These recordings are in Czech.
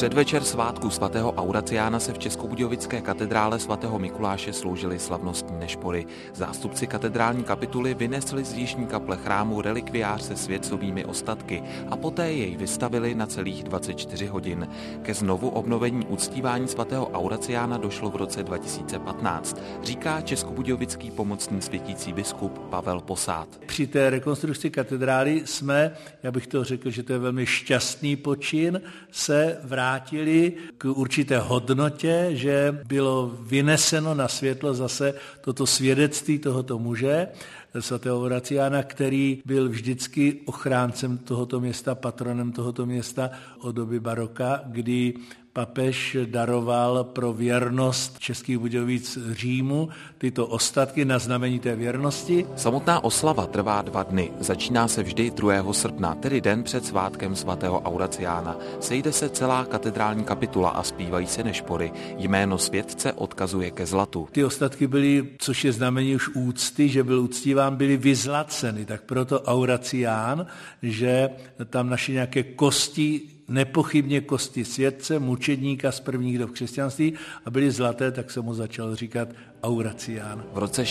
předvečer svátku svatého Auraciána se v Českobudějovické katedrále svatého Mikuláše sloužily slavnostní nešpory. Zástupci katedrální kapituly vynesli z jižní kaple chrámu relikviář se světcovými ostatky a poté jej vystavili na celých 24 hodin. Ke znovu obnovení uctívání svatého Auraciána došlo v roce 2015, říká českobudějovický pomocný světící biskup Pavel Posád. Při té rekonstrukci katedrály jsme, já bych to řekl, že to je velmi šťastný počin, se vrátili k určité hodnotě, že bylo vyneseno na světlo zase toto svědectví tohoto muže, svatého Auraciána, který byl vždycky ochráncem tohoto města, patronem tohoto města od doby baroka, kdy papež daroval pro věrnost Českých Budějovic Římu tyto ostatky na znamení té věrnosti. Samotná oslava trvá 2 dny. Začíná se vždy 2. srpna, tedy den před svátkem svatého Auraciána. Sejde se celá katedrální kapitula a zpívají se nešpory. Jméno světce odkazuje ke zlatu. Ty ostatky byly, což je znamení už úcty, že byl uctíván, byly vyzlaceny. Tak proto Auracián, že tam našli nějaké kosti, nepochybně kosti světce, mučedníka z prvních dob křesťanství a byly zlaté, tak se mu začal říkat Auracián. V roce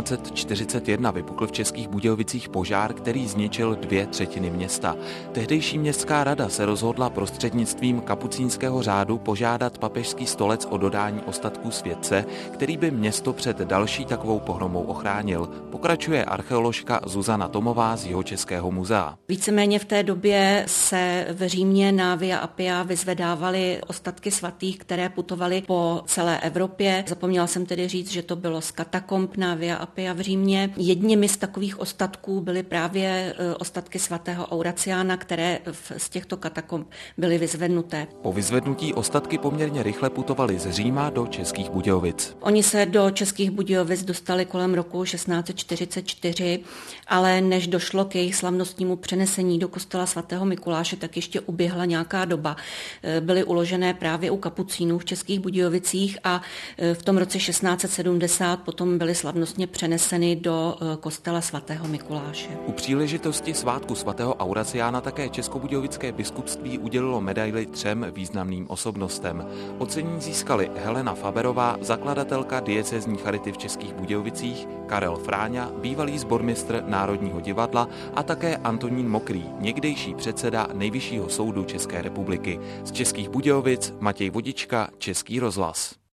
1641 vypukl v Českých Budějovicích požár, který zničil 2/3 města. Tehdejší městská rada se rozhodla prostřednictvím kapucínského řádu požádat papežský stolec o dodání ostatků světce, který by město před další takovou pohromou ochránil. Pokračuje archeoložka Zuzana Tomová z Jihočeského muzea. Víceméně v té době se v Římě na Via Appia vyzvedávaly ostatky svatých, které putovaly po celé Evropě. Zapomněla jsem tedy říct, že to bylo z katakomb na Via Appia v Římě. Jedními z takových ostatků byly právě ostatky svatého Auraciána, které z těchto katakomb byly vyzvednuté. Po vyzvednutí ostatky poměrně rychle putovaly z Říma do Českých Budějovic. Oni se do Českých Budějovic dostali kolem roku 1644, ale než došlo k jejich slavnostnímu přenesení do kostela svatého Mikuláše, tak ještě uběhla nějaká doba. Byly uložené právě u kapucínů v Českých Budějovicích a v tom roce 1670 potom byly slavnostně přeneseny do kostela svatého Mikuláše. U příležitosti svátku svatého Auraciána také Českobudějovické biskupství udělilo medaili 3 významným osobnostem. Ocenění získali Helena Faberová, zakladatelka diecézní charity v Českých Budějovicích, Karel Fráňa, bývalý sbormistr Národního divadla a také Antonín Mokrý, někdejší předseda Nejvyššího soudu České republiky. Z Českých Budějovic Matěj Vodička, Český rozhlas.